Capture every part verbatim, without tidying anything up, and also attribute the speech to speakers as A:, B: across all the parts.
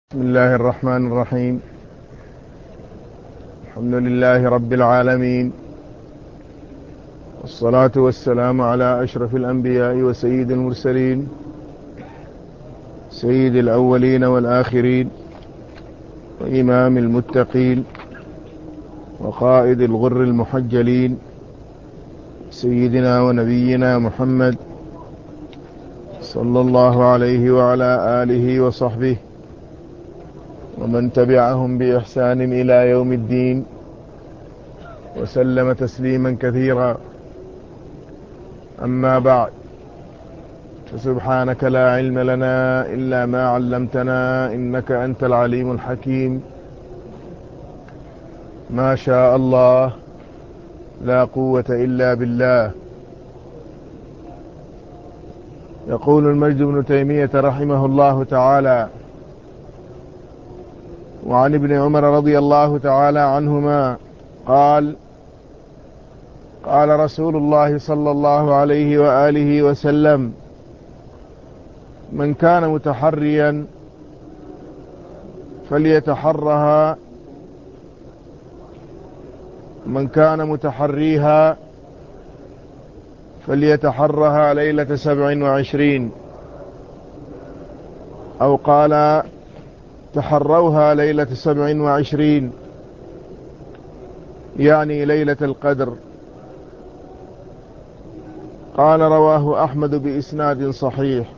A: بسم الله الرحمن الرحيم. الحمد لله رب العالمين، والصلاة والسلام على أشرف الأنبياء وسيد المرسلين، سيد الأولين والآخرين، وإمام المتقين، وقائد الغر المحجلين، سيدنا ونبينا محمد صلى الله عليه وعلى آله وصحبه ومن تبعهم بإحسان إلى يوم الدين، وسلم تسليما كثيرا. أما بعد، فسبحانك لا علم لنا إلا ما علمتنا، إنك أنت العليم الحكيم. ما شاء الله، لا قوة إلا بالله. يقول المجد بن تيمية رحمه الله تعالى: وعن ابن عمر رضي الله تعالى عنهما قال: قال رسول الله صلى الله عليه وآله وسلم: من كان متحريا فليتحرها من كان متحريها فليتحرها ليلة سبع وعشرين، أو قال: تحروها ليلة سبع وعشرين، يعني ليلة القدر. قال: رواه أحمد بإسناد صحيح.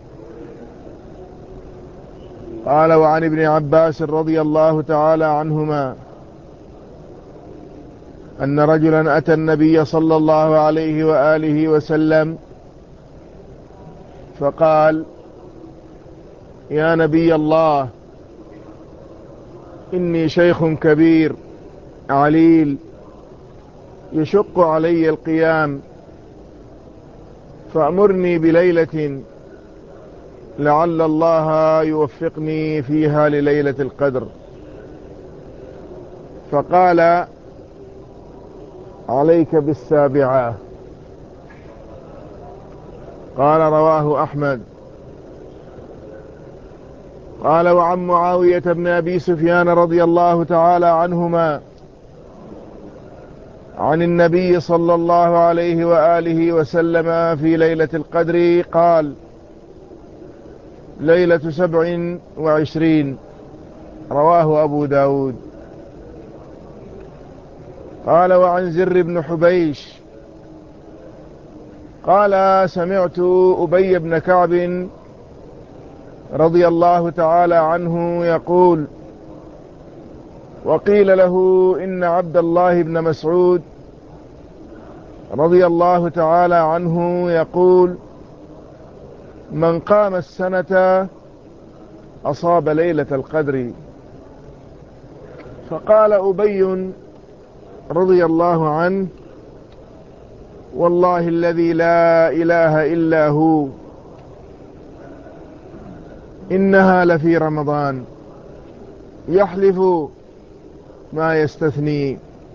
A: قال: وعن ابن عباس رضي الله تعالى عنهما أن رجلا أتى النبي صلى الله عليه وآله وسلم فقال: يا نبي الله، إني شيخ كبير عليل، يشق علي القيام، فأمرني بليلة لعل الله يوفقني فيها لليلة القدر. فقال: عليك بالسابعة. قال: رواه أحمد. قال: وعن معاوية بن أبي سفيان رضي الله تعالى عنهما عن النبي صلى الله عليه وآله وسلم في ليلة القدر قال: ليلة سبع وعشرين. رواه أبو داود. قال: وعن زر بن حبيش قال: سمعت أبي بن كعب رضي الله تعالى عنه يقول: وقيل له إن عبد الله بن مسعود رضي الله تعالى عنه يقول: من قام السنة أصاب ليلة القدر. فقال أبي رضي الله عنه: والله الذي لا إله إلا هو، إنها لفي رمضان. يحلف ما يستثني.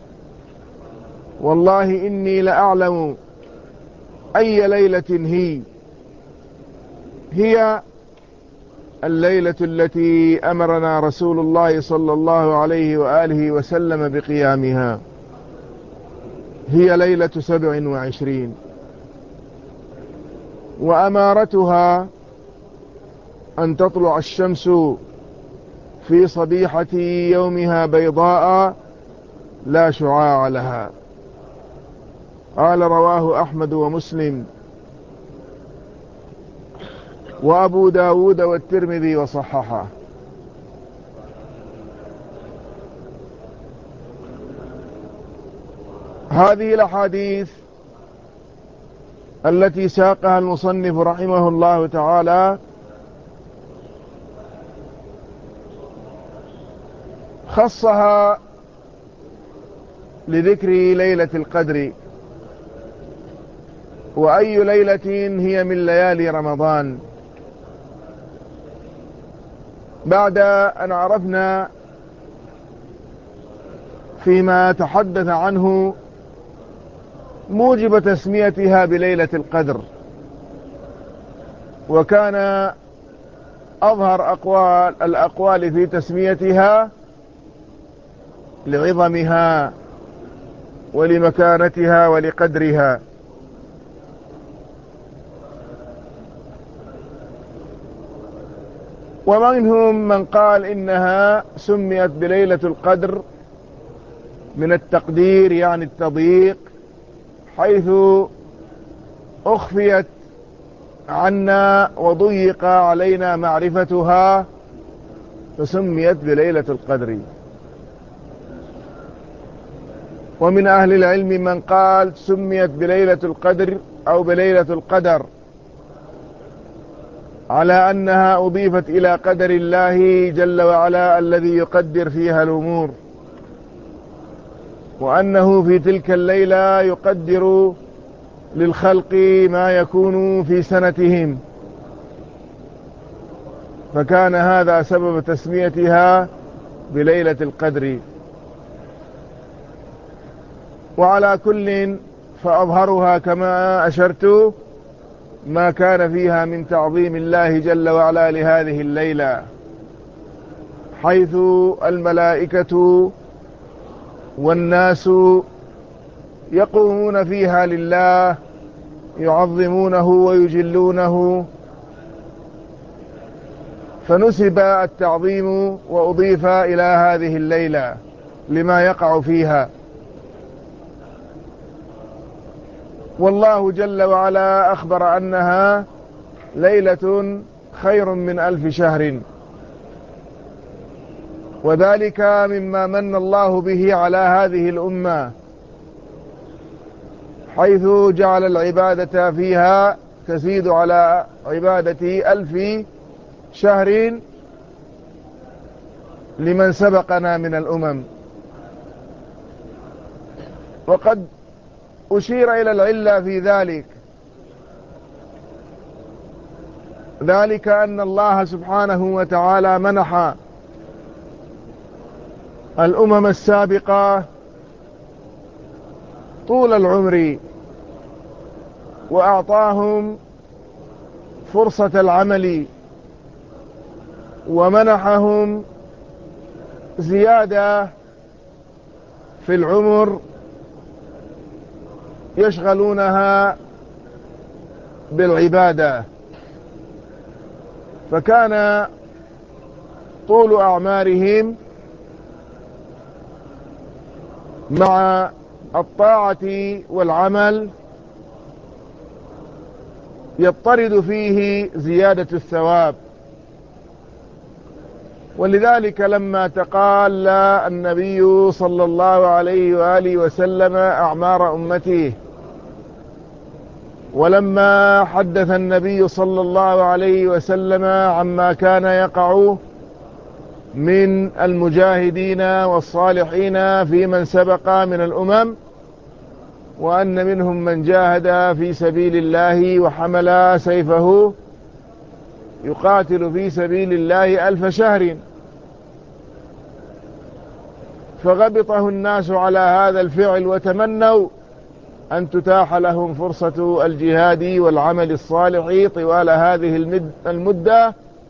A: والله إني لأعلم أي ليلة هي هي الليلة التي أمرنا رسول الله صلى الله عليه وآله وسلم بقيامها، هي ليلة سبع وعشرين. وأمارتها أن تطلع الشمس في صبيحة يومها بيضاء لا شعاع لها. قال: رواه أحمد ومسلم وأبو داود والترمذي وصححه. هذه الأحاديث التي ساقها المصنف رحمه الله تعالى خصها لذكر ليلة القدر، وأي ليلة هي من ليالي رمضان، بعد أن عرفنا فيما تحدث عنه موجب تسميتها بليلة القدر. وكان أظهر أقوال الأقوال في تسميتها لعظمها ولمكانتها ولقدرها. ومنهم من قال إنها سميت بليلة القدر من التقدير، يعني التضييق، حيث أخفيت عنا وضيق علينا معرفتها فسميت بليلة القدر. ومن أهل العلم من قال سميت بليلة القدر أو بليلة القدر على أنها أضيفت إلى قدر الله جل وعلا الذي يقدر فيها الأمور، وأنه في تلك الليلة يقدر للخلق ما يكون في سنتهم، فكان هذا سبب تسميتها بليلة القدر. وعلى كل فأظهرها كما أشرت ما كان فيها من تعظيم الله جل وعلا لهذه الليلة، حيث الملائكة والناس يقومون فيها لله يعظمونه ويجلونه، فنسب التعظيم وأضيف إلى هذه الليلة لما يقع فيها. والله جل وعلا أخبر أنها ليلة خير من ألف شهر، وذلك مما من الله به على هذه الأمة، حيث جعل العبادة فيها تزيد على عبادة ألف شهر لمن سبقنا من الأمم. وقد أشير إلى العلة في ذلك، ذلك أن الله سبحانه وتعالى منح الأمم السابقة طول العمر وأعطاهم فرصة العمل، ومنحهم زيادة في العمر يشغلونها بالعبادة، فكان طول أعمارهم مع الطاعة والعمل يضطرد فيه زيادة الثواب. ولذلك لما تقال النبي صلى الله عليه وآله وسلم أعمار أمته، ولما حدث النبي صلى الله عليه وسلم عما كان يقع من المجاهدين والصالحين في من سبق من الأمم، وأن منهم من جاهد في سبيل الله وحمل سيفه يقاتل في سبيل الله ألف شهر، فغبطه الناس على هذا الفعل وتمنوا أن تتاح لهم فرصة الجهاد والعمل الصالح طوال هذه المدة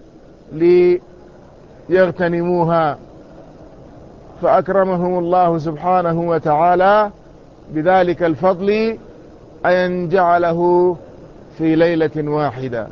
A: ليغتنموها، فأكرمهم الله سبحانه وتعالى بذلك الفضل أن جعله في ليلة واحدة.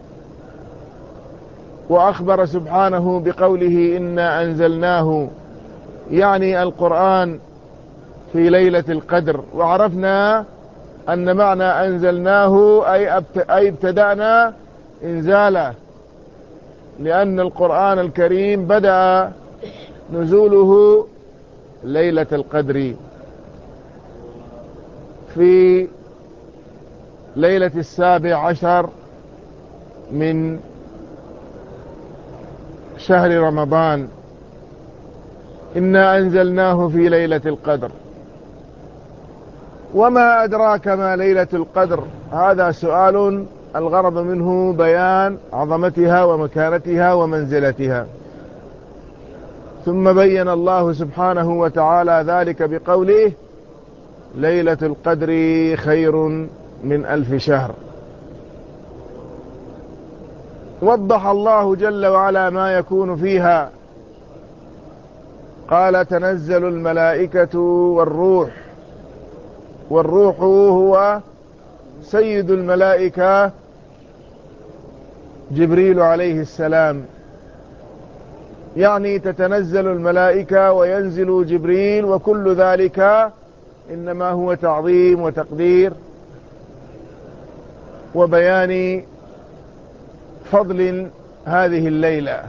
A: وأخبر سبحانه بقوله إنا أنزلناه، يعني القرآن، في ليلة القدر. وعرفنا أن معنى أنزلناه أي ابتدأنا إنزاله، لأن القرآن الكريم بدأ نزوله ليلة القدر في ليلة السابع عشر من شهر رمضان. إنا أنزلناه في ليلة القدر. وما أدراك ما ليلة القدر؟ هذا سؤال الغرض منه بيان عظمتها ومكانتها ومنزلتها، ثم بين الله سبحانه وتعالى ذلك بقوله ليلة القدر خير من ألف شهر. وضح الله جل وعلا ما يكون فيها، قال تنزل الملائكة والروح، والروح هو سيد الملائكة جبريل عليه السلام، يعني تتنزل الملائكة وينزل جبريل، وكل ذلك إنما هو تعظيم وتقدير وبيان فضل هذه الليلة.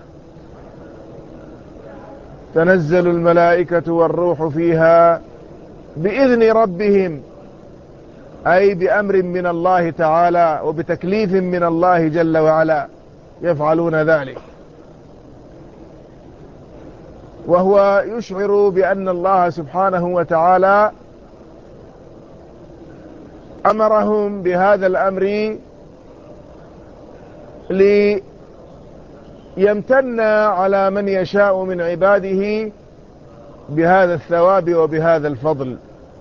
A: تنزل الملائكة والروح فيها بإذن ربهم، أي بأمر من الله تعالى وبتكليف من الله جل وعلا يفعلون ذلك، وهو يشعر بأن الله سبحانه وتعالى أمرهم بهذا الأمر ليمتن على من يشاء من عباده بهذا الثواب وبهذا الفضل.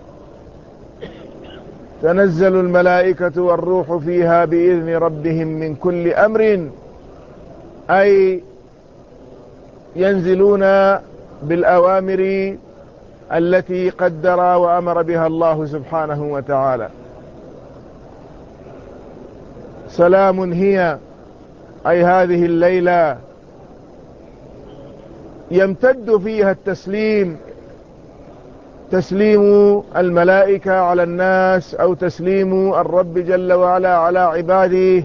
A: تنزل الملائكة والروح فيها بإذن ربهم من كل أمر، أي ينزلون بالأوامر التي قدر وأمر بها الله سبحانه وتعالى. سلام هي، أي هذه الليلة يمتد فيها التسليم، تسليم الملائكة على الناس أو تسليم الرب جل وعلا على عباده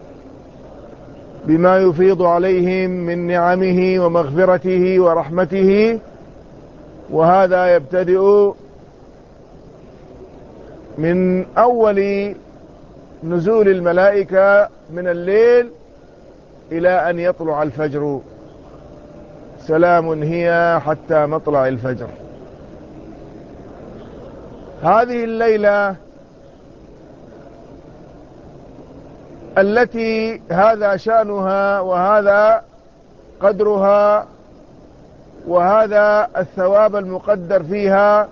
A: بما يفيض عليهم من نعمه ومغفرته ورحمته. وهذا يبتدئ من أول نزول الملائكة من الليل إلى أن يطلع الفجر. سلام هي حتى مطلع الفجر. هذه الليلة التي هذا شأنها وهذا قدرها وهذا الثواب المقدر فيها،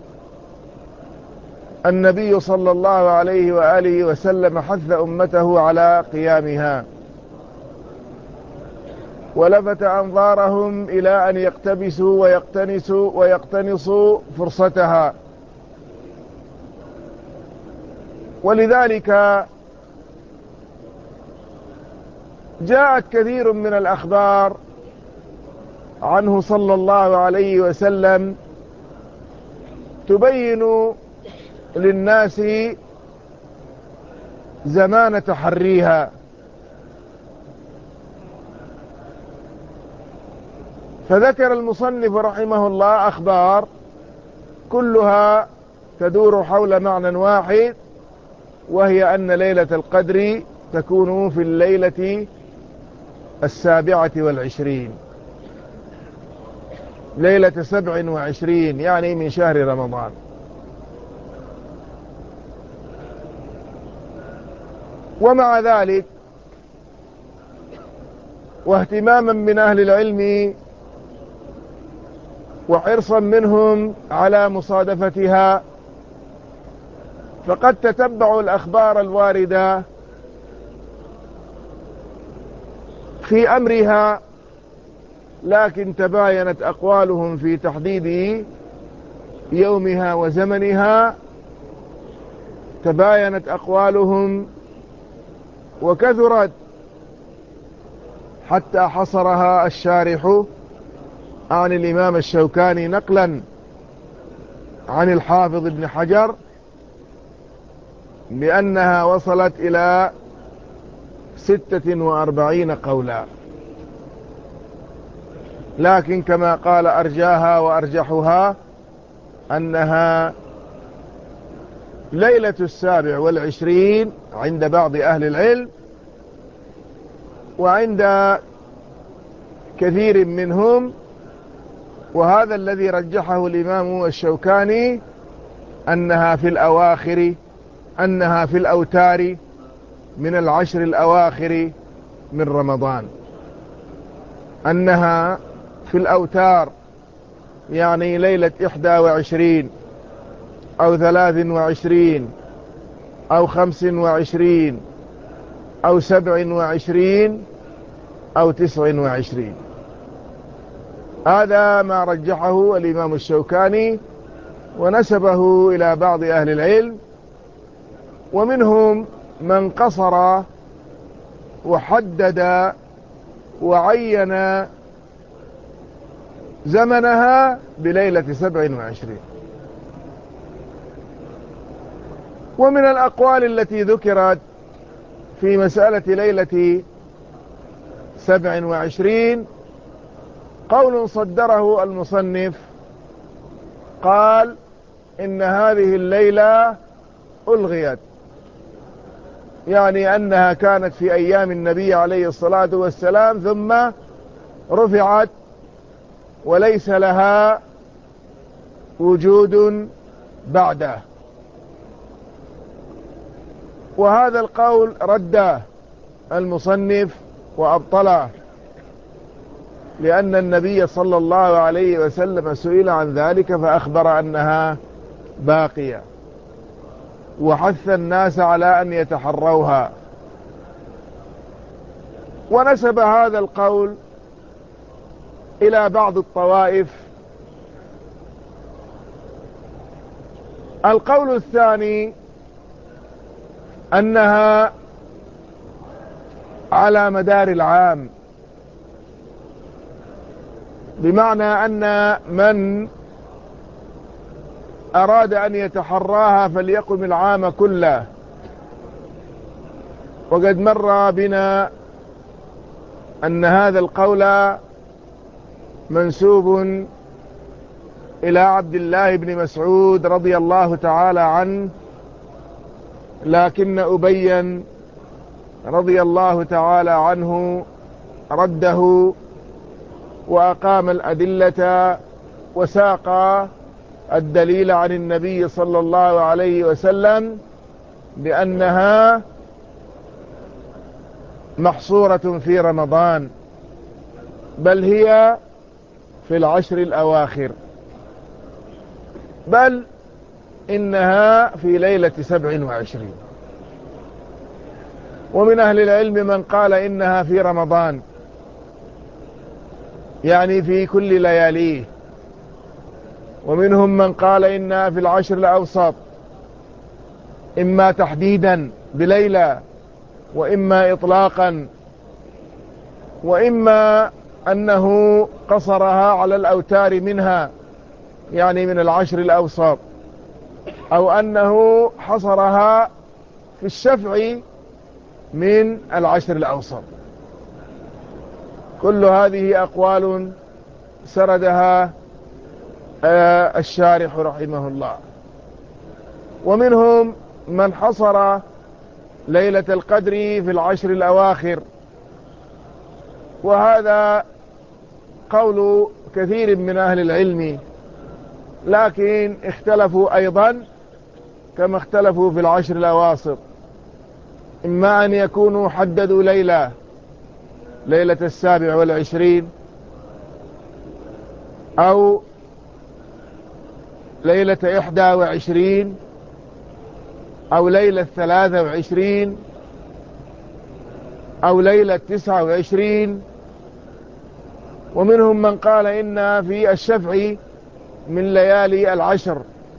A: النبي صلى الله عليه وآله وسلم حث أمته على قيامها، ولفت أنظارهم إلى أن يقتبسوا ويقتنسوا ويقتنصوا فرصتها. ولذلك جاءت كثير من الأخبار عنه صلى الله عليه وسلم تبين للناس زمان تحريها، فذكر المصنف رحمه الله أخبار كلها تدور حول معنى واحد، وهي أن ليلة القدر تكون في الليلة السابعة والعشرين، ليلة سبع وعشرين، يعني من شهر رمضان. ومع ذلك واهتماما من أهل العلم وحرصا منهم على مصادفتها، فقد تتبعوا الأخبار الواردة في أمرها، لكن تباينت أقوالهم في تحديد يومها وزمنها، تباينت أقوالهم وكثرت حتى حصرها الشارح عن الإمام الشوكاني نقلا عن الحافظ ابن حجر بأنها وصلت إلى ستة وأربعين قولا، لكن كما قال أرجاها وأرجحها أنها ليلة السابع والعشرين عند بعض أهل العلم، وعند كثير منهم، وهذا الذي رجحه الإمام الشوكاني، أنها في الأواخر، أنها في الأوتار من العشر الأواخر من رمضان، أنها في الأوتار، يعني ليلة إحدى وعشرين أو ثلاث وعشرين أو خمس وعشرين أو سبع وعشرين أو تسع وعشرين. هذا ما رجحه الإمام الشوكاني ونسبه إلى بعض أهل العلم، ومنهم من قصر وحدد وعين زمنها بليلة سبع وعشرين. ومن الأقوال التي ذكرت في مسألة ليلة سبع وعشرين قول صدره المصنف، قال إن هذه الليلة ألغيت، يعني أنها كانت في أيام النبي عليه الصلاة والسلام ثم رفعت وليس لها وجود بعده. وهذا القول رده المصنف وأبطله، لأن النبي صلى الله عليه وسلم سئل عن ذلك فأخبر أنها باقية، وحث الناس على أن يتحروها. ونسب هذا القول إلى بعض الطوائف. القول الثاني أنها على مدار العام، بمعنى أن من أراد أن يتحراها فليقم العام كله. وقد مر بنا أن هذا القول منسوب إلى عبد الله بن مسعود رضي الله تعالى عنه، لكن أبي رضي الله تعالى عنه رده وأقام الأدلة وساق الدليل عن النبي صلى الله عليه وسلم بأنها محصورة في رمضان، بل هي في العشر الأواخر، بل إنها في ليلة سبع وعشرين. ومن أهل العلم من قال إنها في رمضان، يعني في كل لياليه. ومنهم من قال إنها في العشر الأوسط، إما تحديدا بليلة وإما إطلاقا، وإما أنه قصرها على الأوتار منها، يعني من العشر الأوسط، أو أنه حصرها في الشفع من العشر الأوسط. كل هذه أقوال سردها الشارح رحمه الله. ومنهم من حصر ليلة القدر في العشر الأواخر، وهذا قول كثير من أهل العلم، لكن اختلفوا أيضا كما اختلفوا في العشر الأواسط، إما أن يكونوا حددوا ليلة ليلة السابع والعشرين، أو ليلة إحدى وعشرين، أو ليلة ثلاثة وعشرين، أو ليلة تسعة وعشرين. ومنهم من قال إن في الشفع من ليالي العشر،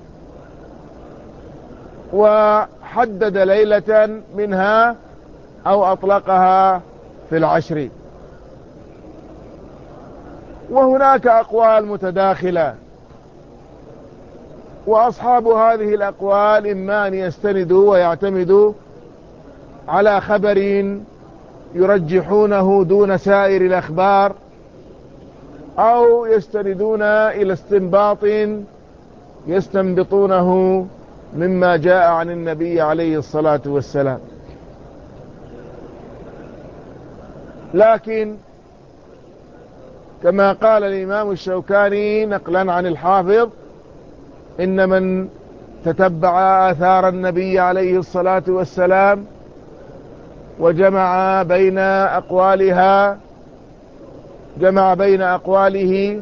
A: وحدد ليلة منها أو أطلقها في العشر. وهناك أقوال متداخلة، وأصحاب هذه الأقوال إما أن يستندوا ويعتمدوا على خبر يرجحونه دون سائر الأخبار، أو يستندون إلى استنباط يستنبطونه مما جاء عن النبي عليه الصلاة والسلام. لكن كما قال الإمام الشوكاني نقلا عن الحافظ، إن من تتبع آثار النبي عليه الصلاة والسلام وجمع بين أقوالها جمع بين أقواله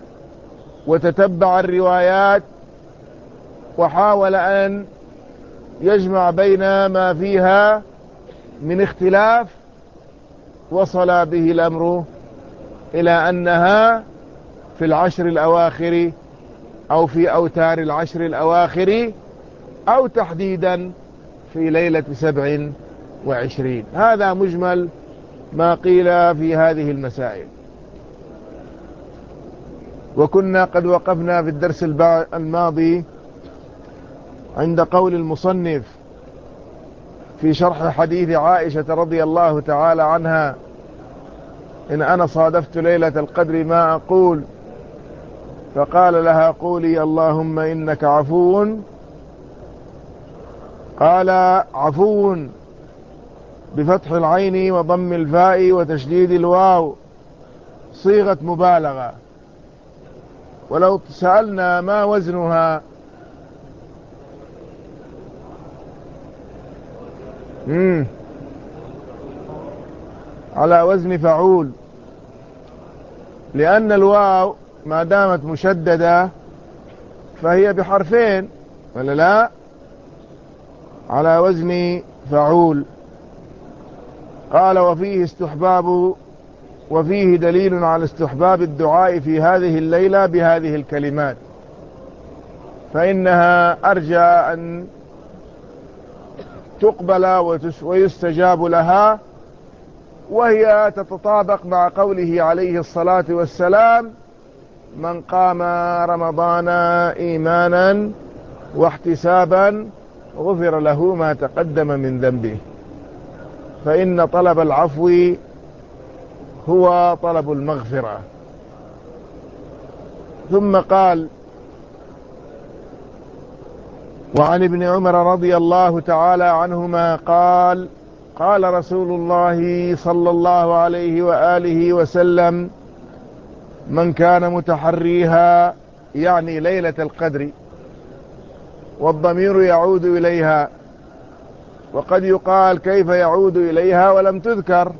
A: وتتبع الروايات وحاول أن يجمع بين ما فيها من اختلاف، وصل به الأمر إلى أنها في العشر الأواخر أو في أوتار العشر الأواخر أو تحديدا في ليلة سبع وعشرين. هذا مجمل ما قيل في هذه المسائل. وكنا قد وقفنا في الدرس الماضي عند قول المصنف في شرح حديث عائشة رضي الله تعالى عنها: إن أنا صادفت ليلة القدر ما أقول، فقال لها: قولي اللهم إنك عفو. قال: عفو بفتح العين وضم الفاء وتشديد الواو، صيغة مبالغة. ولو سألنا ما وزنها، مم. على وزن فعول، لأن الواو ما دامت مشددة فهي بحرفين، ولا لا؟ على وزن فعول. قال: وفيه استحباب وفيه دليل على استحباب الدعاء في هذه الليلة بهذه الكلمات، فإنها أرجى أن تقبل ويستجاب لها، وهي تتطابق مع قوله عليه الصلاة والسلام: من قام رمضان إيمانا واحتسابا غفر له ما تقدم من ذنبه. فإن طلب العفو هو طلب المغفرة. ثم قال: وعن ابن عمر رضي الله تعالى عنهما قال: قال رسول الله صلى الله عليه وآله وسلم: من كان متحريها، يعني ليلة القدر، والضمير يعود إليها. وقد يقال: كيف يعود إليها ولم تذكر؟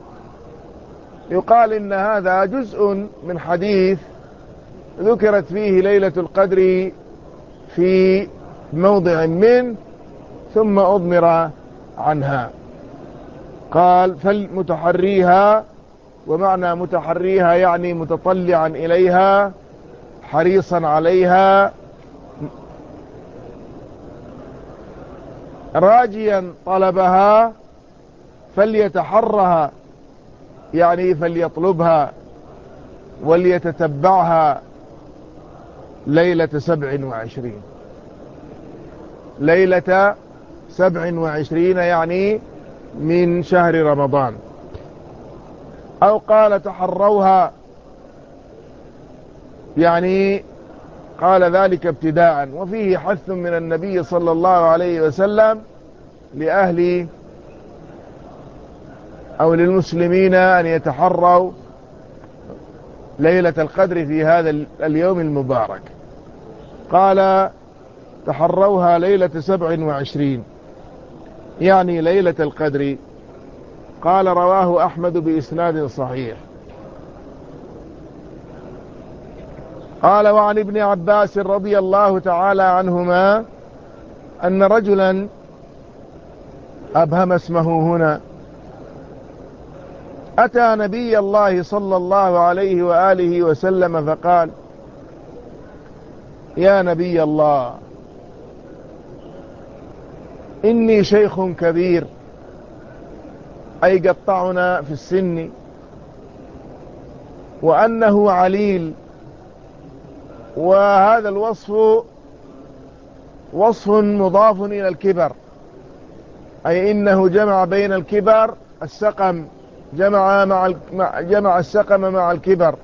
A: يقال إن هذا جزء من حديث ذكرت فيه ليلة القدر في موضع من، ثم أضمر عنها. قال: فالمتحريها، ومعنى متحريها يعني متطلعا إليها، حريصا عليها، راجيا طلبها، فليتحرها يعني فليطلبها وليتتبعها ليلة سبع وعشرين. ليلة سبع وعشرين يعني من شهر رمضان. أو قال: تحروها، يعني قال ذلك ابتداء. وفيه حث من النبي صلى الله عليه وسلم لأهل أو للمسلمين أن يتحروا ليلة القدر في هذا اليوم المبارك. قال: تحروها ليلة سبع وعشرين، يعني ليلة القدر. قال: رواه أحمد بإسناد صحيح. قال: وعن ابن عباس رضي الله تعالى عنهما أن رجلا، أبهم اسمه هنا، أتى نبي الله صلى الله عليه وآله وسلم فقال: يا نبي الله، إني شيخ كبير، أي قطعنا في السن، وأنه عليل. وهذا الوصف وصف مضاف إلى الكبر، أي إنه جمع بين الكبر السقم، جمع, مع جمع السقم مع الكبر.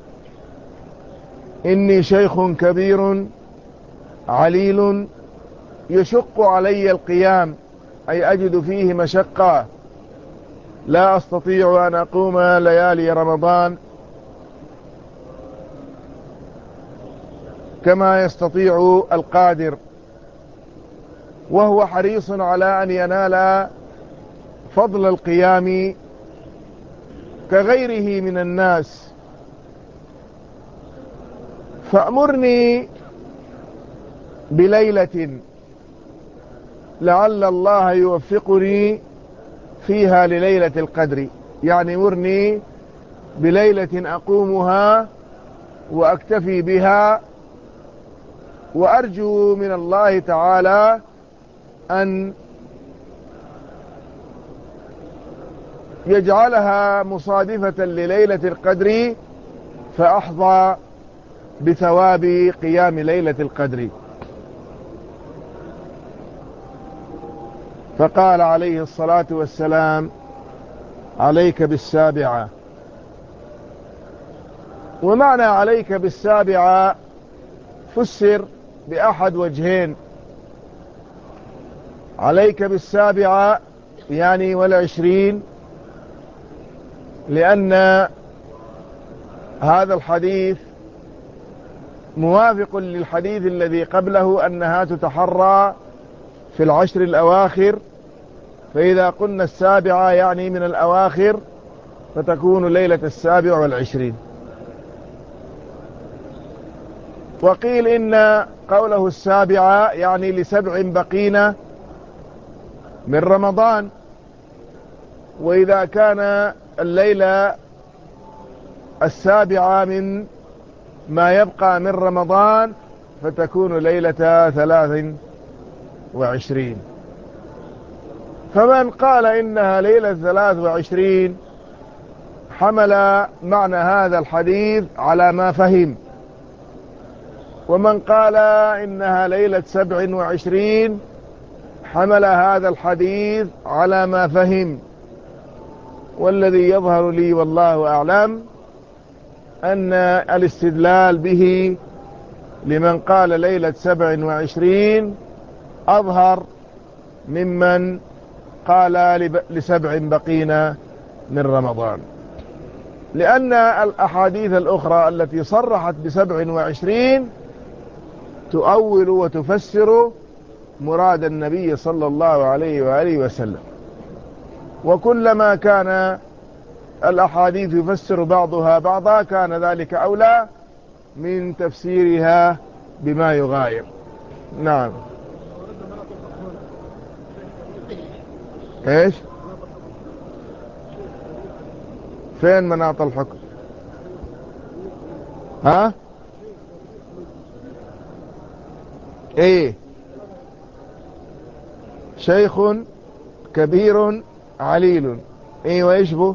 A: إني شيخ كبير عليل يشق علي القيام، أي أجد فيه مشقة، لا أستطيع أن أقوم ليالي رمضان كما يستطيع القادر، وهو حريص على أن ينال فضل القيام كغيره من الناس، فأمرني بليلة لعل الله يوفقني فيها لليلة القدر. يعني مرني بليلة أقومها وأكتفي بها، وأرجو من الله تعالى أن يجعلها مصادفة لليلة القدر فأحظى بثواب قيام ليلة القدر. فقال عليه الصلاة والسلام: عليك بالسابعة. ومعنى عليك بالسابعة فسر بأحد وجهين: عليك بالسابعة يعني والعشرين، لأن هذا الحديث موافق للحديث الذي قبله أنها تتحرى في العشر الأواخر، فإذا قلنا السابعة يعني من الأواخر فتكون ليلة السابع والعشرين. وقيل إن قوله السابعة يعني لسبع بقين من رمضان، وإذا كان الليلة السابعة من ما يبقى من رمضان فتكون ليلة ثلاث وعشرين. فمن قال إنها ليلة ثلاث وعشرين حمل معنى هذا الحديث على ما فهم، ومن قال إنها ليلة سبع وعشرين حمل هذا الحديث على ما فهم. والذي يظهر لي والله أعلم أن الاستدلال به لمن قال ليلة سبع وعشرين أظهر ممن قال لسبع بقين من رمضان، لأن الأحاديث الأخرى التي صرحت بسبع وعشرين تؤول وتفسر مراد النبي صلى الله عليه وآله وسلم، وكلما كان الأحاديث يفسر بعضها بعضا كان ذلك أولى من تفسيرها بما يغاير. نعم. ايش؟ فين مناط الحكم؟ ها؟ ايه؟ شيخ كبير عليل. ايه ويشبه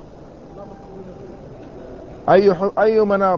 A: اي اي مناط؟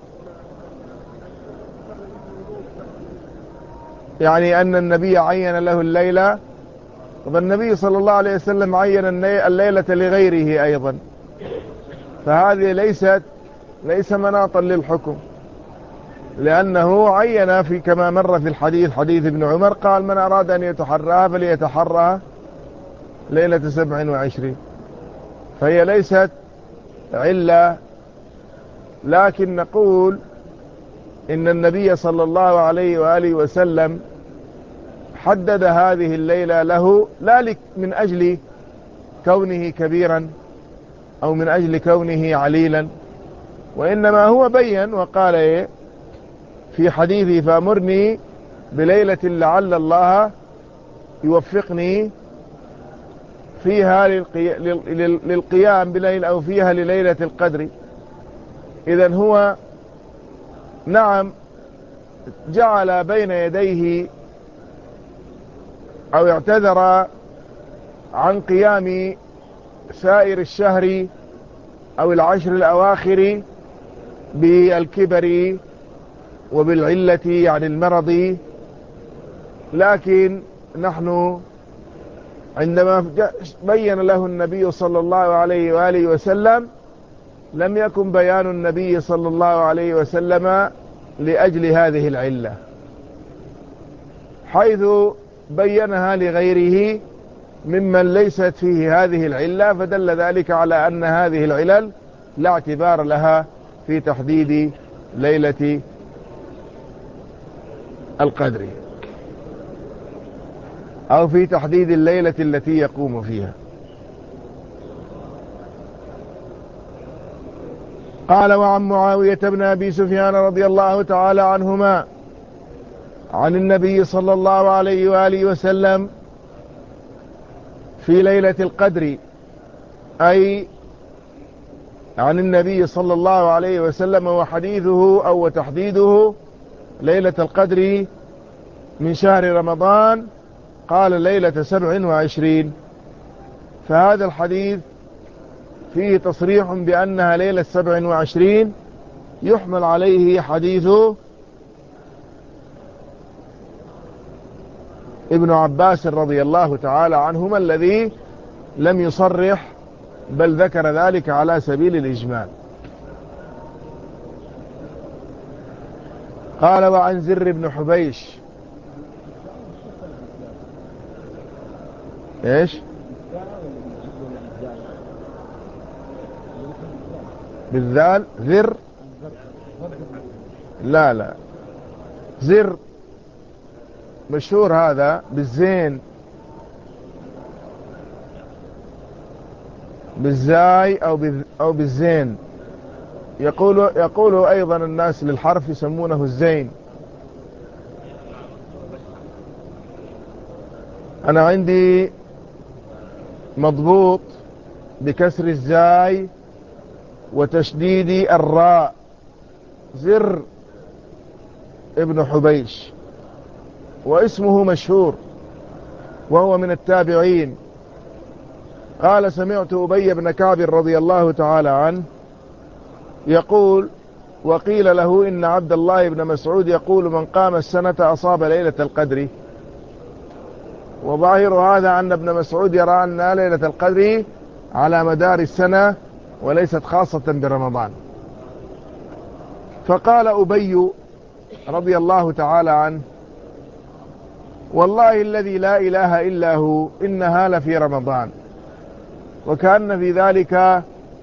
A: يعني ان النبي عين له الليلة، والنبي صلى الله عليه وسلم عين الليلة لغيره ايضا، فهذه ليست ليس مناطا للحكم، لأنه عين في كما مر في الحديث حديث ابن عمر قال: من أراد أن يتحرها فليتحرها ليلة سبع وعشرين. فهي ليست علة، لكن نقول إن النبي صلى الله عليه وآله وسلم حدد هذه الليلة له لا من أجل كونه كبيرا أو من أجل كونه عليلا، وإنما هو بين وقال إيه في حديثه: فأمرني بليلة لعل الله يوفقني فيها للقي... للقيام بليل أو فيها لليلة القدر. إذن هو نعم جعل بين يديه أو اعتذر عن قيام سائر الشهر أو العشر الأواخر بالكبر وبالعلة عن المرض، لكن نحن عندما بين له النبي صلى الله عليه وآله وسلم لم يكن بيان النبي صلى الله عليه وسلم لأجل هذه العلة، حيث بينها لغيره ممن ليست فيه هذه العلة، فدل ذلك على أن هذه العلل لا اعتبار لها في تحديد ليلة القدر أو في تحديد الليلة التي يقوم فيها. قال: وعن معاوية بن أبي سفيان رضي الله تعالى عنهما عن النبي صلى الله عليه وآله وسلم في ليلة القدر، أي عن النبي صلى الله عليه وسلم، وحديثه أو وتحديده ليلة القدر من شهر رمضان قال ليلة سبع وعشرين. فهذا الحديث فيه تصريح بأنها ليلة سبع وعشرين، يحمل عليه حديث ابن عباس رضي الله تعالى عنهما الذي لم يصرح بل ذكر ذلك على سبيل الإجمال. قال: وعن زر بن حبيش. ايش؟ بالذال ذر؟ لا لا، زر مشهور، هذا بالزين بالزاي أو أو بالزين. يقول يقول أيضا الناس للحرف يسمونه الزين. أنا عندي مضبوط بكسر الزاي وتشديد الراء، زر ابن حبيش، واسمه مشهور وهو من التابعين. قال: سمعت أبي بن كعب رضي الله تعالى عنه يقول: وقيل له إن عبد الله بن مسعود يقول: من قام السنة أصاب ليلة القدر. وظاهر هذا أن ابن مسعود يرى أن ليلة القدر على مدار السنة وليست خاصة برمضان. فقال أبي رضي الله تعالى عنه: والله الذي لا إله إلا هو إنها لفي رمضان. وكأن في ذلك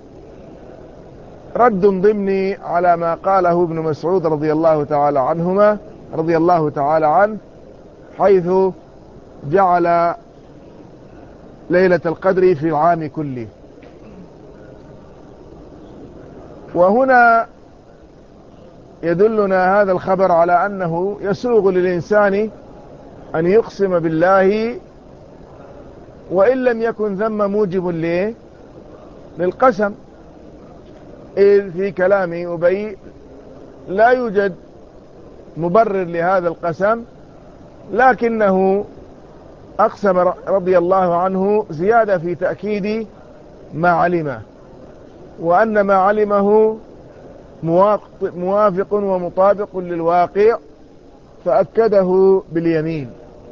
A: رد ضمني على ما قاله ابن مسعود رضي الله تعالى عنهما رضي الله تعالى عنه، حيث جعل ليلة القدر في العام كله. وهنا يدلنا هذا الخبر على أنه يسوغ للإنسان أن يقسم بالله وإن لم يكن ثم موجب ليه للقسم، إذ في كلام أبي لا يوجد مبرر لهذا القسم، لكنه أقسم رضي الله عنه زيادة في تأكيد ما علمه، وأن ما علمه موافق ومطابق للواقع، فأكده باليمين.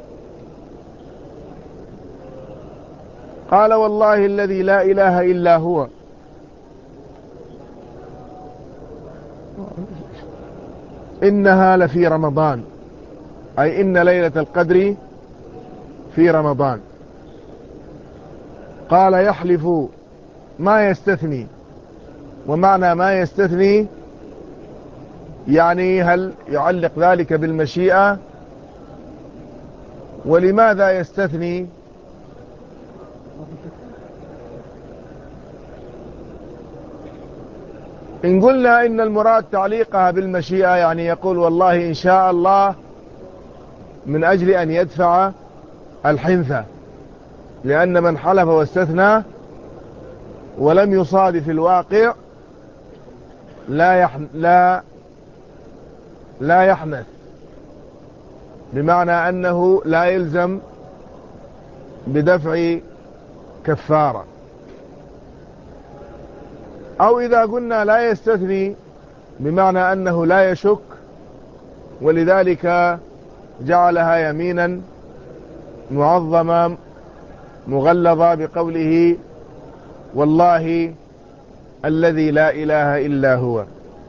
A: قال: والله الذي لا إله إلا هو إنها لفي رمضان، أي إن ليلة القدر في رمضان. قال: يحلف ما يستثني. ومعنى ما يستثني يعني هل يعلق ذلك بالمشيئة؟ ولماذا يستثني؟ إن قلنا إن المراد تعليقها بالمشيئة، يعني يقول والله إن شاء الله، من أجل أن يدفع الحنثة، لأن من حلف واستثنى ولم يصادف الواقع لا يحن لا لا يحنث، بمعنى أنه لا يلزم بدفع كفارة. أو إذا قلنا لا يستثني بمعنى أنه لا يشك، ولذلك جعلها يمينا معظمة مغلظة بقوله: والله الذي لا إله إلا هو.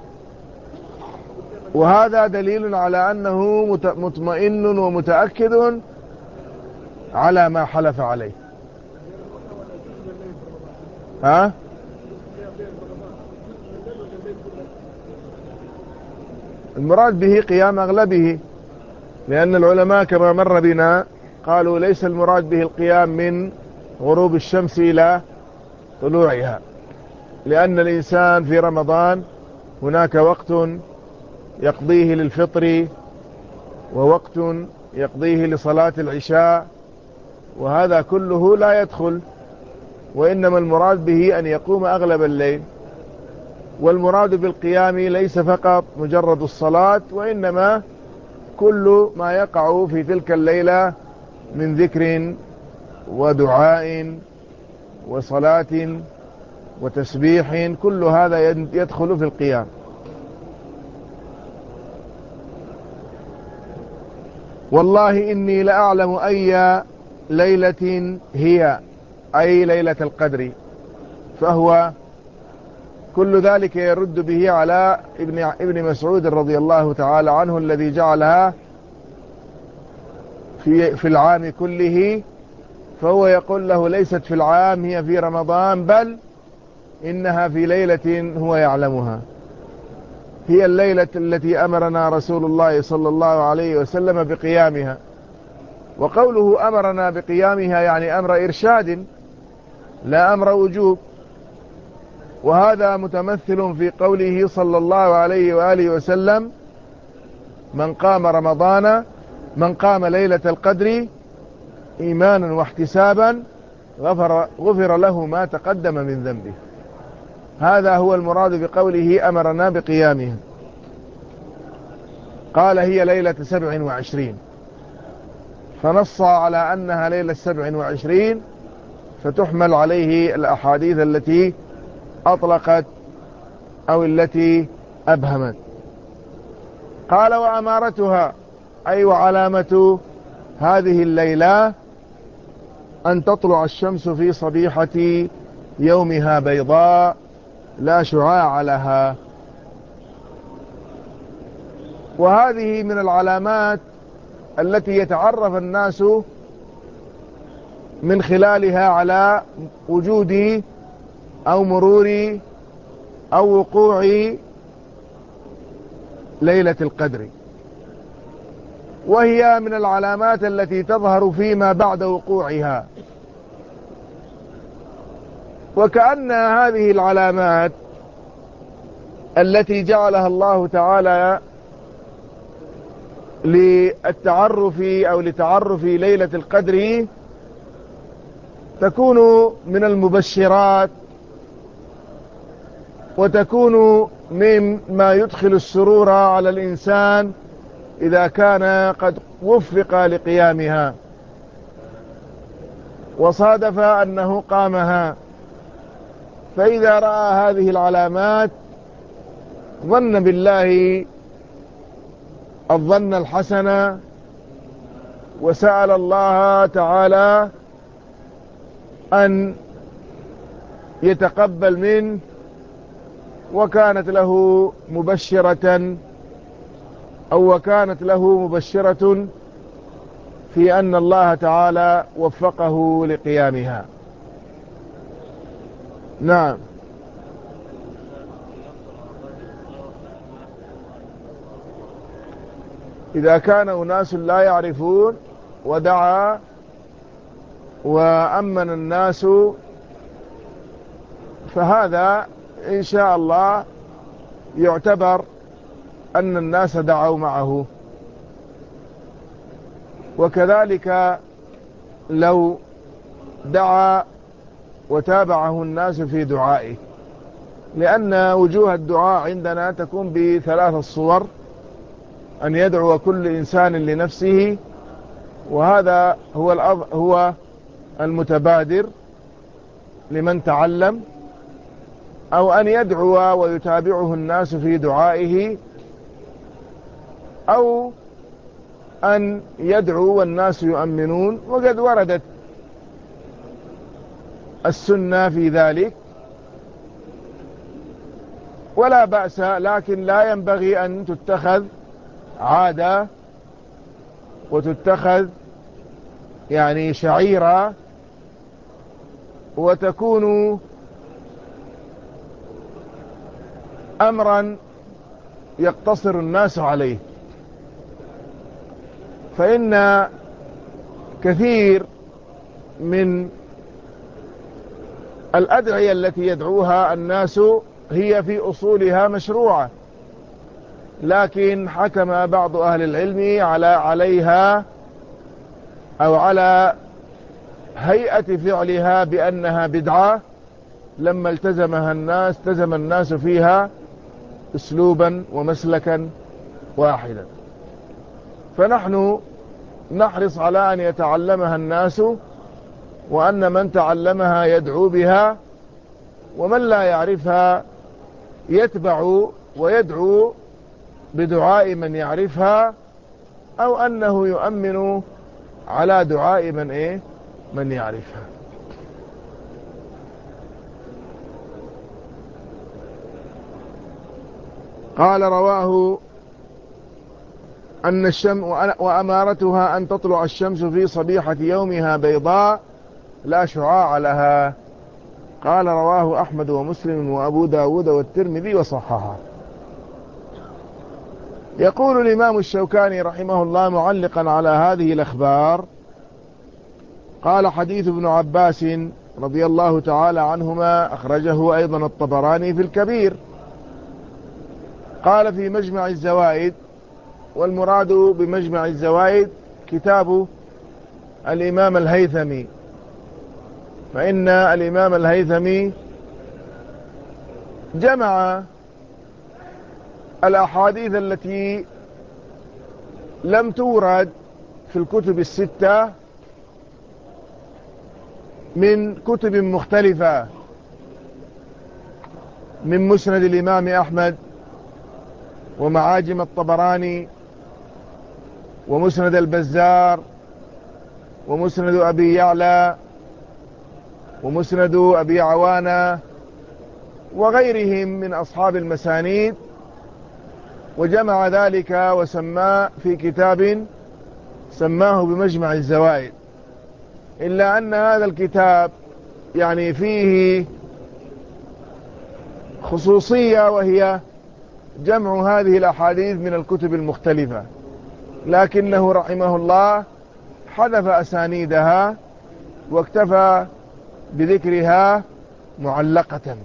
A: وهذا دليل على أنه مطمئن ومتأكد على ما حلف عليه. ها؟ المراد به قيام أغلبه، لأن العلماء كما مر بنا قالوا ليس المراد به القيام من غروب الشمس إلى طلوعها، لأن الإنسان في رمضان هناك وقت يقضيه للفطر، ووقت يقضيه لصلاة العشاء، وهذا كله لا يدخل، وإنما المراد به أن يقوم أغلب الليل. والمراد بالقيام ليس فقط مجرد الصلاة، وإنما كل ما يقع في تلك الليلة من ذكر ودعاء وصلاة وتسبيح، كل هذا يدخل في القيام. والله إني لأعلم أي ليلة هي، أي ليلة القدر. فهو كل ذلك يرد به على ابن ابن مسعود رضي الله تعالى عنه الذي جعلها في في العام كله، فهو يقول له ليست في العام، هي في رمضان، بل إنها في ليلة هو يعلمها، هي الليلة التي أمرنا رسول الله صلى الله عليه وسلم بقيامها. وقوله أمرنا بقيامها يعني أمر إرشاد لا أمر وجوب، وهذا متمثل في قوله صلى الله عليه وآله وسلم: من قام رمضان من قام ليلة القدر إيمانا واحتسابا غفر, غفر له ما تقدم من ذنبه. هذا هو المراد بقوله أمرنا بقيامها. قال هي ليلة سبع وعشرين، فنص على أنها ليلة سبع وعشرين، فتحمل عليه الأحاديث التي أطلقت أو التي أبهمت. قال وأمارتها أي وعلامة هذه الليلة أن تطلع الشمس في صبيحة يومها بيضاء لا شعاع لها. وهذه من العلامات التي يتعرف الناس من خلالها على وجود أو مرور أو وقوع ليلة القدر، وهي من العلامات التي تظهر فيما بعد وقوعها. وكأن هذه العلامات التي جعلها الله تعالى للتعرف أو لتعرف ليلة القدر تكون من المبشرات، وتكون مما يدخل السرور على الإنسان إذا كان قد وفق لقيامها وصادف أنه قامها. فإذا رأى هذه العلامات ظن بالله الظن الحسن، وسأل الله تعالى أن يتقبل منه، وكانت له مبشرة أو وكانت له مبشرة في أن الله تعالى وفقه لقيامها. نعم. إذا كان أناس لا يعرفون ودعا وأمن الناس، فهذا إن شاء الله يعتبر أن الناس دعوا معه. وكذلك لو دعا وتابعه الناس في دعائه، لأن وجوه الدعاء عندنا تكون بثلاث الصور: أن يدعو كل إنسان لنفسه، وهذا هو هو المتبادر لمن تعلم، أو أن يدعو ويتابعه الناس في دعائه، أو أن يدعو والناس يؤمنون. وقد وردت السنة في ذلك ولا بأس، لكن لا ينبغي أن تتخذ عادة وتتخذ يعني شعيرة وتكون أمرا يقتصر الناس عليه. فإن كثير من الأدعية التي يدعوها الناس هي في أصولها مشروعة، لكن حكم بعض أهل العلم على عليها أو على هيئة فعلها بأنها بدعة، لما التزمها الناس التزم الناس فيها اسلوبا ومسلكا واحدا. فنحن نحرص على أن يتعلمها الناس، وأن من تعلمها يدعو بها، ومن لا يعرفها يتبع ويدعو بدعاء من يعرفها، أو أنه يؤمن على دعاء من إيه من يعرفها. قال رواه أن الشمس وأمارتها أن تطلع الشمس في صبيحة يومها بيضاء لا شعاع لها. قال رواه أحمد ومسلم وأبو داود والترمذي وصححه. يقول الإمام الشوكاني رحمه الله معلقا على هذه الأخبار: قال حديث ابن عباس رضي الله تعالى عنهما أخرجه أيضا الطبراني في الكبير. قال في مجمع الزوائد، والمراد بمجمع الزوائد كتاب الإمام الهيثمي، فإن الإمام الهيثمي جمع الأحاديث التي لم تورد في الكتب الستة من كتب مختلفة، من مسند الإمام أحمد، ومعاجم الطبراني، ومسند البزار، ومسند أبي يعلى، ومسند أبي عوانة، وغيرهم من أصحاب المسانيد، وجمع ذلك وسماه في كتاب سماه بمجمع الزوائد. إلا أن هذا الكتاب يعني فيه خصوصية، وهي جمع هذه الأحاديث من الكتب المختلفة، لكنه رحمه الله حذف أسانيدها واكتفى بذكرها معلقة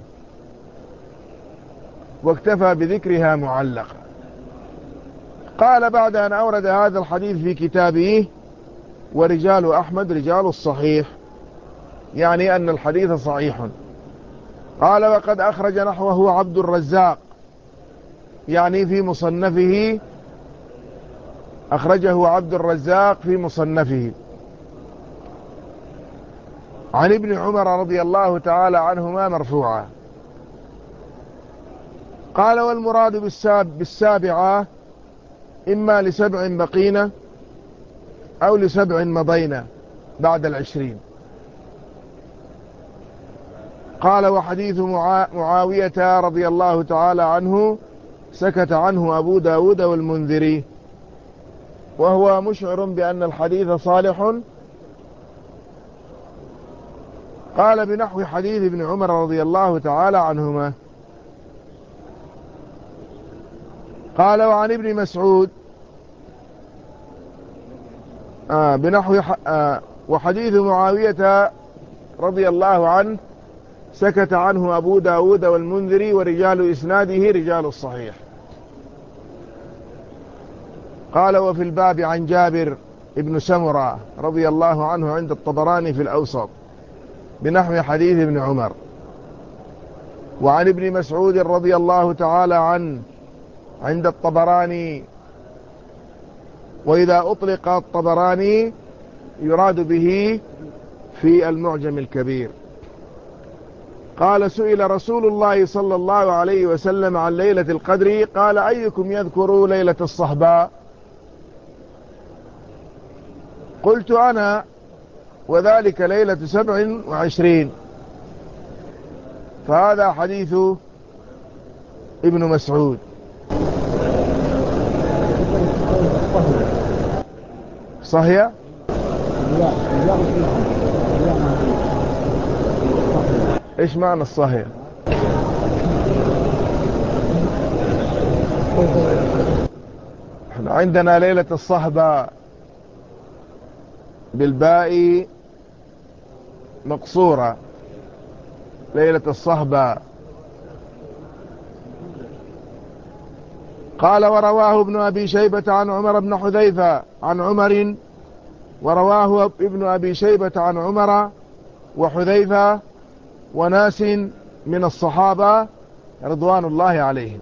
A: واكتفى بذكرها معلقة. قال بعد أن أورد هذا الحديث في كتابه: ورجال أحمد رجال الصحيح، يعني أن الحديث صحيح. قال: وقد أخرج نحوه عبد الرزاق، يعني في مصنفه، أخرجه عبد الرزاق في مصنفه عن ابن عمر رضي الله تعالى عنهما مرفوعا. قال: والمراد بالساب بالسابعة إما لسبع بقين أو لسبع مضين بعد العشرين. قال: وحديث معاوية رضي الله تعالى عنه سكت عنه أبو داود والمنذري، وهو مشعر بأن الحديث صالح. قال: بنحو حديث ابن عمر رضي الله تعالى عنهما. قال: وعن ابن مسعود آه بنحو آه وحديث معاوية رضي الله عنه سكت عنه أبو داود والمنذري، ورجال إسناده رجال الصحيح. قال: وفي الباب عن جابر ابن سمرة رضي الله عنه عند الطبراني في الأوسط بنحو حديث ابن عمر. وعن ابن مسعود رضي الله تعالى عنه عند الطبراني، وإذا أطلق الطبراني يراد به في المعجم الكبير. قال: سئل رسول الله صلى الله عليه وسلم عن ليلة القدر، قال: أيكم يذكر ليلة الصهباء؟ قلت: أنا، وذلك ليلة سبع وعشرين. فهذا حديث ابن مسعود. صحيح؟ ايش معنى الصحيح؟ احنا عندنا ليلة الصهبة بالباء مقصورة، ليلة الصهبة. قال: ورواه ابن أبي شيبة عن عمر بن حذيفة عن عمر ورواه ابن أبي شيبة عن عمر وحذيفة وناس من الصحابة رضوان الله عليهم.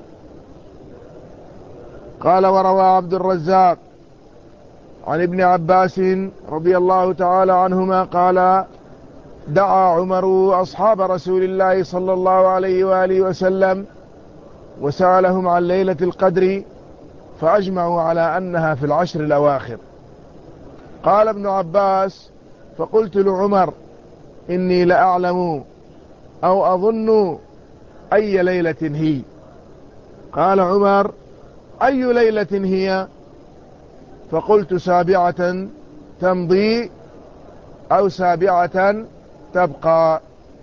A: قال: وروى عبد الرزاق عن ابن عباس رضي الله تعالى عنهما قال: دعا عمر أصحاب رسول الله صلى الله عليه وآله وسلم وسألهم عن ليلة القدر فأجمعوا على أنها في العشر الأواخر. قال ابن عباس: فقلت لعمر: إني لأعلم أو أظن أي ليلة هي. قال عمر: أي ليلة هي؟ فقلت: سابعة تمضي أو سابعة تبقى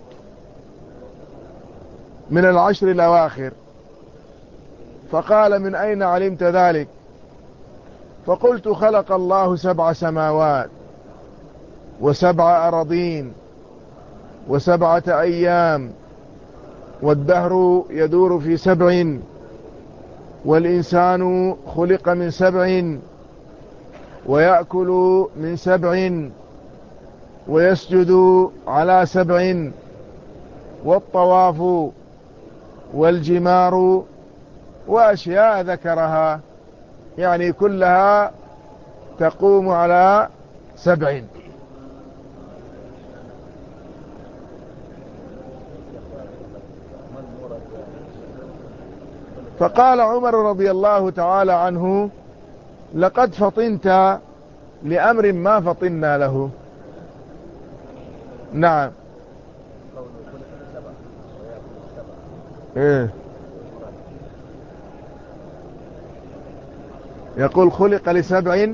A: من العشر الأواخر. فقال: من أين علمت ذلك؟ فقلت: خلق الله سبع سماوات وسبع أراضين وسبعة أيام، والدهر يدور في سبع، والإنسان خلق من سبع، ويأكل من سبع، ويسجد على سبع، والطواف والجمار، وأشياء ذكرها، يعني كلها تقوم على سبع. فقال عمر رضي الله تعالى عنه: لقد فطنت لأمر ما فطنا له. نعم. إيه؟ يقول: خلق لسبع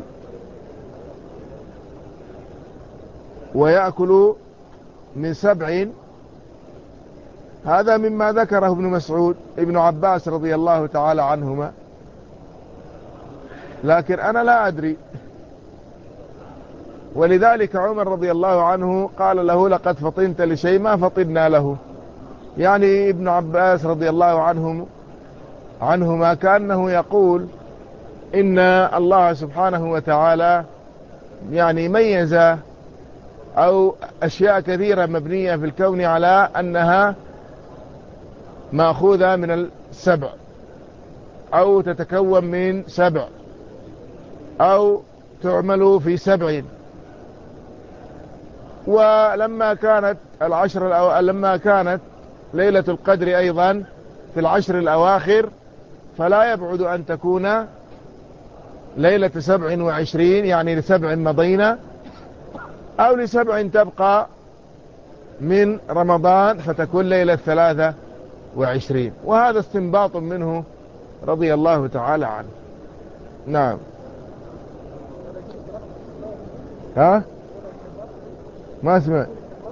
A: ويأكل من سبع. هذا مما ذكره ابن مسعود ابن عباس رضي الله تعالى عنهما، لكن أنا لا أدري. ولذلك عمر رضي الله عنه قال له: لقد فطنت لشيء ما فطنا له. يعني ابن عباس رضي الله عنهم عنهما كأنه يقول إن الله سبحانه وتعالى يعني ميز أو أشياء كثيرة مبنية في الكون على أنها مأخوذة من السبع، أو تتكون من سبع، أو تعمل في سبع. ولما كانت العشر الأو... لما كانت ليلة القدر أيضا في العشر الأواخر، فلا يبعد أن تكون ليلة سبع وعشرين، يعني لسبع مضينا، أو لسبع تبقى من رمضان فتكون ليلة ثلاثة وعشرين. وهذا استنباط منه رضي الله تعالى عنه. نعم. ها؟ ما سمعت.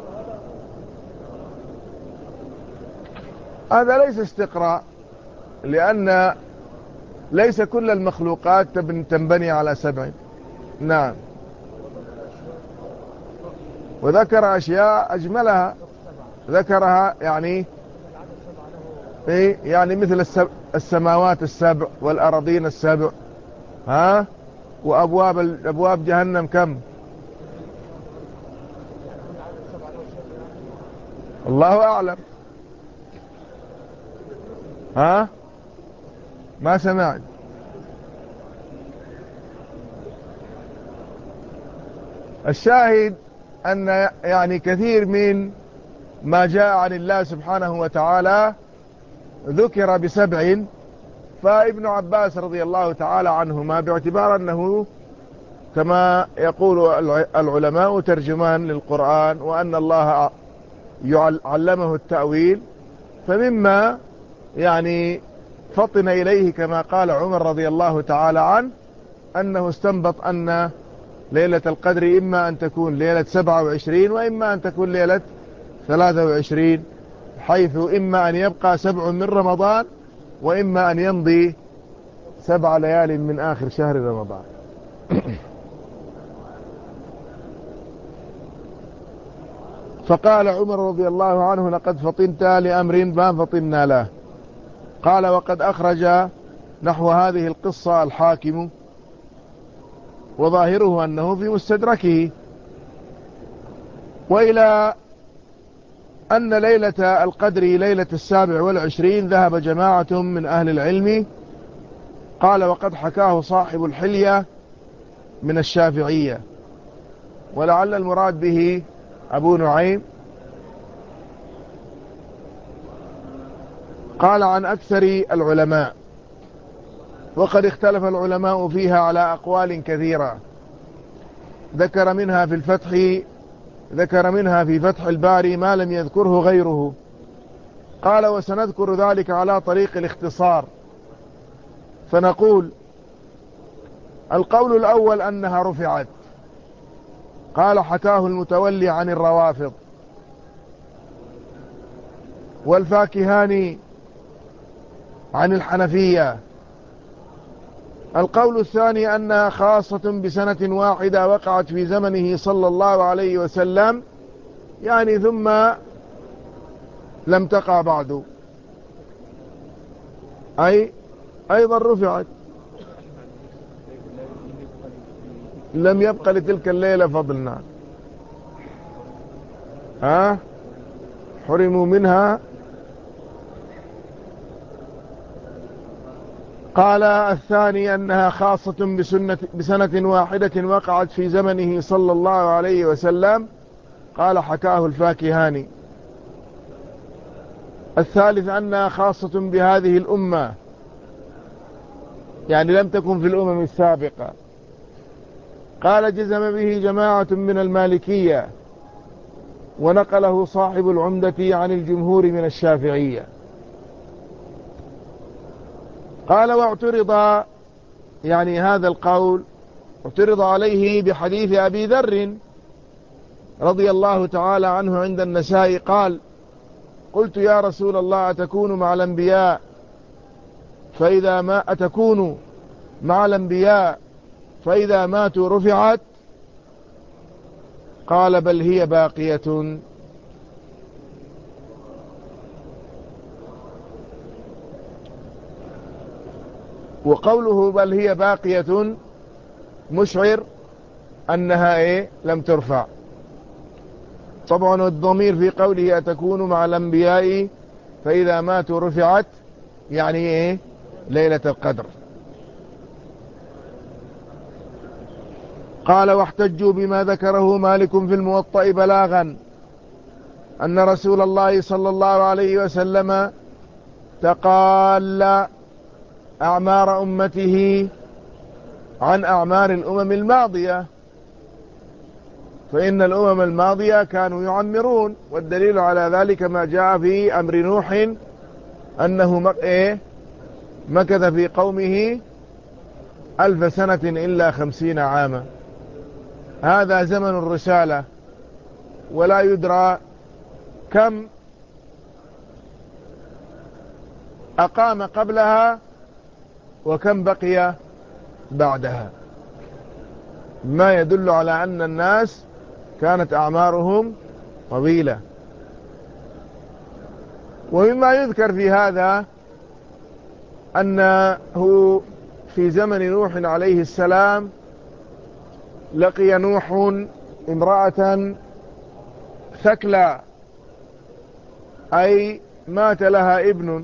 A: هذا ليس استقراء، لأن ليس كل المخلوقات تنبني على سبع. نعم. وذكر أشياء أجملها، ذكرها يعني إيه؟ يعني مثل السماوات السبع والأراضين السبع، ها؟ وأبواب أبواب جهنم كم؟ الله أعلم. ها؟ ما سمعت. الشاهد أن يعني كثير من ما جاء عن الله سبحانه وتعالى ذكر بسبع. فابن عباس رضي الله تعالى عنهما باعتبار أنه كما يقول العلماء ترجمان للقرآن، وأن الله علمه التأويل، فمما يعني فطن إليه كما قال عمر رضي الله تعالى عنه أنه استنبط أن ليلة القدر إما أن تكون ليلة سبعة وعشرين وإما أن تكون ليلة ثلاثة وعشرين، حيث إما أن يبقى سبع من رمضان وإما أن يمضي سبع ليال من آخر شهر رمضان. فقال عمر رضي الله عنه: لقد فطنت لأمر ما فطنا له. قال: وقد أخرج نحو هذه القصة الحاكم، وظاهره أنه في مستدركه. وإلى أن ليلة القدر ليلة السابع والعشرين ذهب جماعة من أهل العلم. قال وقد حكاه صاحب الحلية من الشافعية، ولعل المراد به أبو نعيم. قال عن أكثر العلماء، وقد اختلف العلماء فيها على أقوال كثيرة، ذكر منها في الفتح ذكر منها في فتح الباري ما لم يذكره غيره. قال وسنذكر ذلك على طريق الاختصار، فنقول القول الأول أنها رفعت. قال حكاه المتولي عن الروافض والفاكهاني عن الحنفية. القول الثاني أنها خاصة بسنة واحدة وقعت في زمنه صلى الله عليه وسلم، يعني ثم لم تقع بعد، أي أيضا رفعت، لم يبقى لتلك الليلة فضلنا، ها حرموا منها. قال الثاني أنها خاصة بسنة بسنة واحدة وقعت في زمنه صلى الله عليه وسلم. قال حكاه الفاكهاني. الثالث أنها خاصة بهذه الأمة، يعني لم تكن في الأمم السابقة. قال جزم به جماعة من المالكية، ونقله صاحب العمدة عن الجمهور من الشافعية. قال واعترض، يعني هذا القول اعترض عليه بحديث أبي ذر رضي الله تعالى عنه عند النسائي قال قلت يا رسول الله أتكون مع الأنبياء فإذا ما أتكون مع الأنبياء فإذا ماتوا رفعت؟ قال بل هي باقية. وقوله بل هي باقية مشعر أنها إيه لم ترفع. طبعا الضمير في قوله أتكون مع الأنبياء فإذا ماتوا رفعت، يعني إيه ليلة القدر. قال واحتجوا بما ذكره مالك في الموطأ بلاغا أن رسول الله صلى الله عليه وسلم تقال أعمار أمته عن أعمار الأمم الماضية، فإن الأمم الماضية كانوا يعمرون، والدليل على ذلك ما جاء في أمر نوح أنه مكث في قومه ألف سنة إلا خمسين عاما. هذا زمن الرسالة، ولا يدرى كم أقام قبلها وكم بقي بعدها، ما يدل على أن الناس كانت أعمارهم طويلة. ومما يذكر في هذا أنه في زمن نوح عليه السلام لقي نوح امرأة ثكلى، أي مات لها ابن،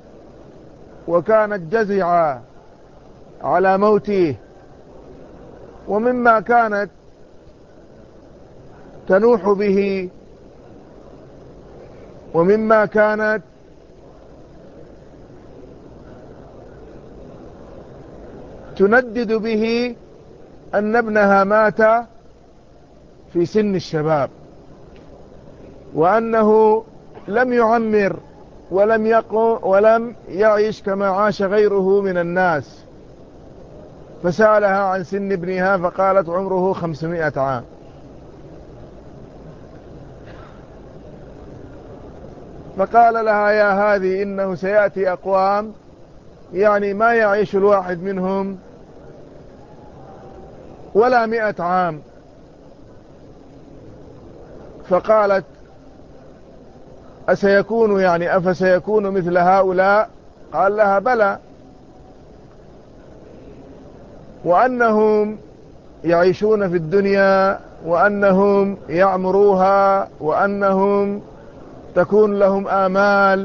A: وكانت جزعة على موته. ومما كانت تنوح به ومما كانت تندد به أن ابنها مات في سن الشباب، وأنه لم يعمر ولم يقو ولم يعيش كما عاش غيره من الناس. فسألها عن سن ابنها فقالت عمره خمسمائة عام. فقال لها يا هذه إنه سيأتي أقوام يعني ما يعيش الواحد منهم ولا مئة عام. فقالت أسيكون يعني أفسيكون مثل هؤلاء؟ قال لها بلى، وأنهم يعيشون في الدنيا وأنهم يعمروها وأنهم تكون لهم آمال،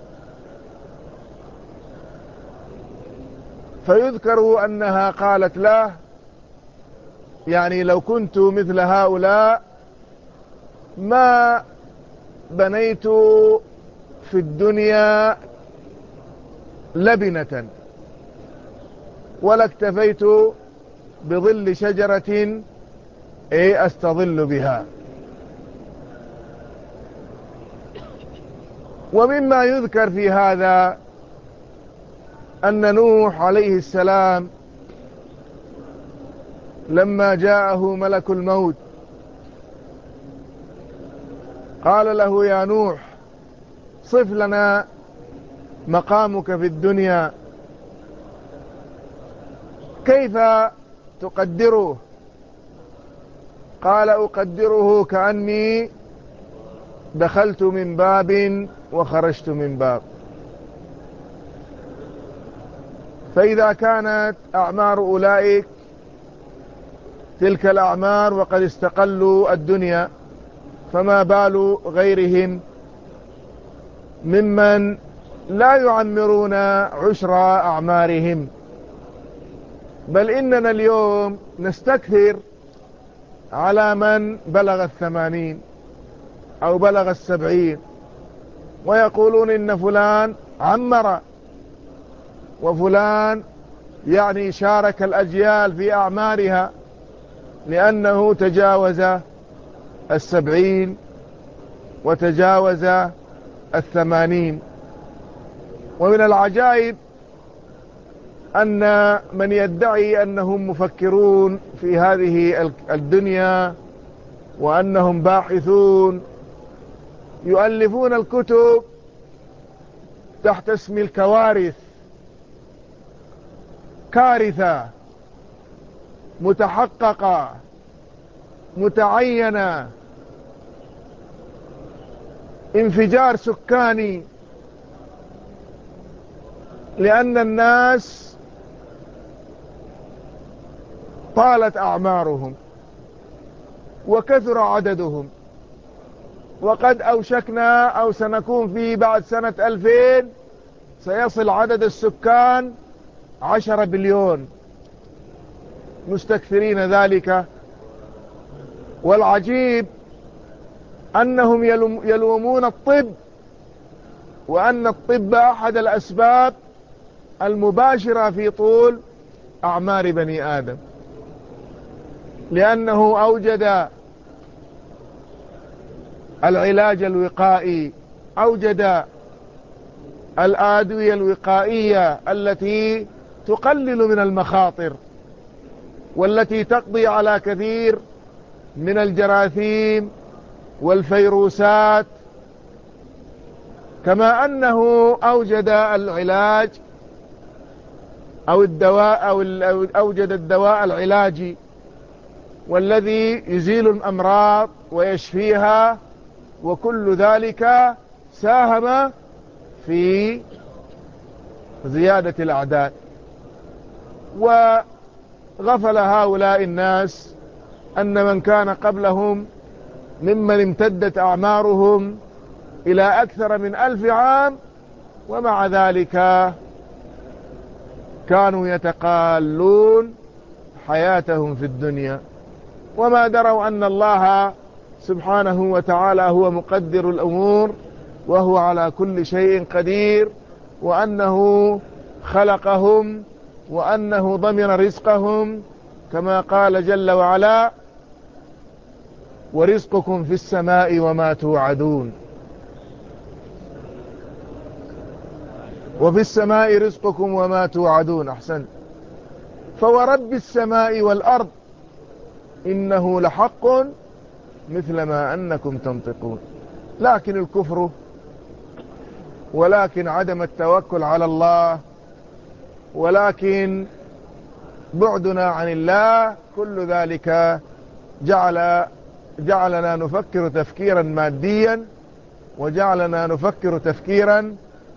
A: فيذكر أنها قالت له: يعني لو كنت مثل هؤلاء ما بنيت في الدنيا لبنة ولا اكتفيت بظل شجرة ايه استظل بها. ومما يذكر في هذا أن نوح عليه السلام لما جاءه ملك الموت قال له: يا نوح، صف لنا مقامك في الدنيا، كيف تقدره؟ قال: أقدره كأني دخلت من باب وخرجت من باب. فإذا كانت أعمار أولئك تلك الأعمار وقد استقلوا الدنيا، فما بال غيرهم ممن لا يعمرون عشر أعمارهم؟ بل إننا اليوم نستكثر على من بلغ الثمانين أو بلغ السبعين، ويقولون إن فلان عمر، وفلان يعني شارك الأجيال في أعمارها لأنه تجاوز السبعين وتجاوز الثمانين. ومن العجائب أن من يدعي أنهم مفكرون في هذه الدنيا وأنهم باحثون يؤلفون الكتب تحت اسم الكوارث، كارثة متحققة متعينة، انفجار سكاني، لأن الناس طالت أعمارهم وكثر عددهم، وقد أوشكنا أو سنكون في بعد سنة ألفين سيصل عدد السكان عشرة بليون، مستكثرين ذلك. والعجيب أنهم يلومون الطب، وأن الطب أحد الأسباب المباشرة في طول أعمار بني آدم، لأنه أوجد العلاج الوقائي، أوجد الأدوية الوقائية التي تقلل من المخاطر والتي تقضي على كثير من الجراثيم والفيروسات، كما أنه أوجد العلاج أو الدواء أو أوجد الدواء العلاجي والذي يزيل الأمراض ويشفيها، وكل ذلك ساهم في زيادة الأعداد. وغفل هؤلاء الناس أن من كان قبلهم ممن امتدت أعمارهم إلى أكثر من ألف عام، ومع ذلك كانوا يتقالون حياتهم في الدنيا، وما دروا أن الله سبحانه وتعالى هو مقدر الأمور وهو على كل شيء قدير، وأنه خلقهم وأنه ضمن رزقهم، كما قال جل وعلا: ورزقكم في السماء وما توعدون. وفي السماء رزقكم وما توعدون. أحسن. فورب السماء والأرض إنه لحق مثل ما أنكم تنطقون. لكن الكفر ولكن عدم التوكل على الله ولكن بعدنا عن الله، كل ذلك جعل جعلنا نفكر تفكيرا ماديا، وجعلنا نفكر تفكيرا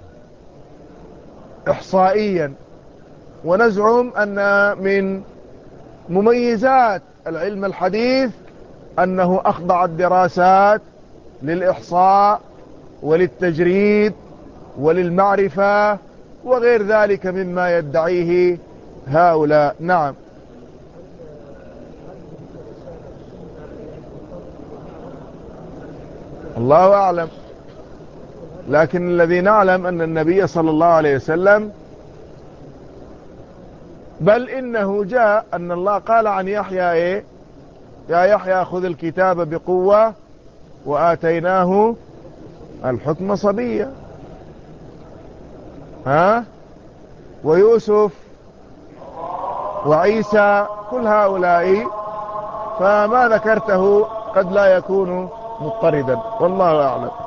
A: إحصائيا، ونزعم أن من مميزات العلم الحديث أنه أخضع الدراسات للإحصاء وللتجريد وللمعرفة وغير ذلك مما يدعيه هؤلاء. نعم. الله أعلم، لكن الذي نعلم أن النبي صلى الله عليه وسلم، بل إنه جاء أن الله قال عن يحيى إيه؟ يا يحيى خذ الكتاب بقوة وآتيناه الحكم صبيا. ها؟ ويوسف وعيسى كل هؤلاء، فما ذكرته قد لا يكون مضطردا، والله أعلم.